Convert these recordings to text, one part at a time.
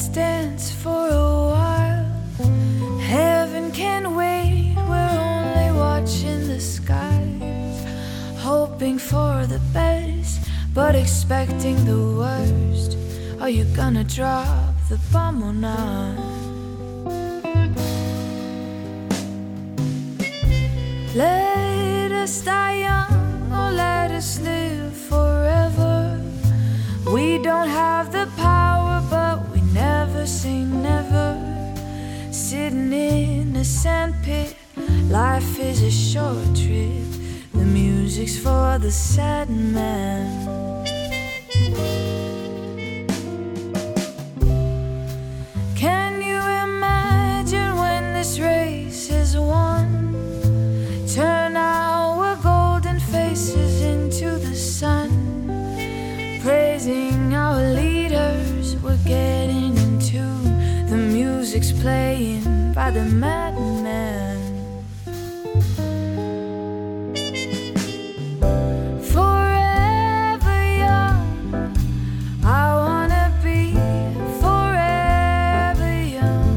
dance for a while. Heaven can wait, we're only watching the skies, hoping for the best, but expecting the worst. Are you gonna drop the bomb or not? Let us die young or let us live forever. We don't have the power, but we never say never. Sitting in a sandpit, life is a short trip. The music's for the sad man. Can you imagine when this race is won? Turn our golden faces into the sun, praising our leaders. We're getting in tune. The music's playing by the madman. Forever young, I wanna be forever young.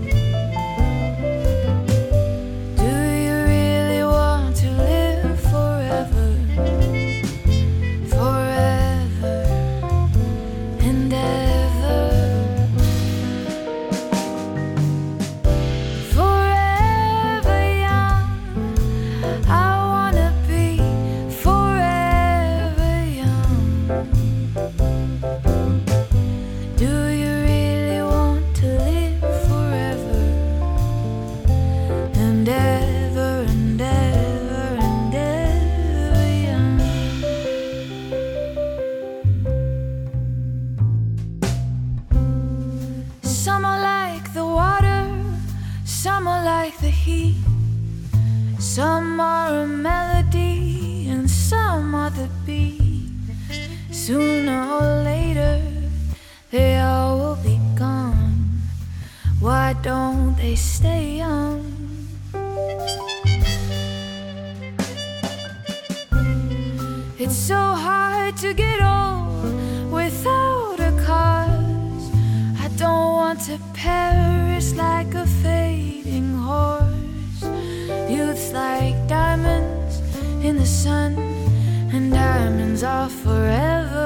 Do you really want to live forever? Forever and ever. Forever young, I wanna be forever young. Do you really want to live forever and ever and ever and ever young? Some are like the water, some are like the heat. Some are a melody and some are the beat. Sooner or later, they all will be gone. Why don't they stay young? It's so hard to get old without a cause. I don't want to perish like a fading horse. Youth's like diamonds in the sun, and diamonds are forever.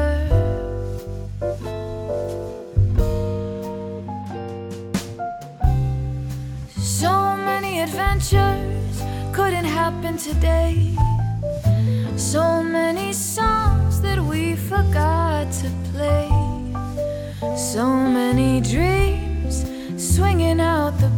So many adventures couldn't happen today. So many songs that we forgot to play. So many dreams swinging out the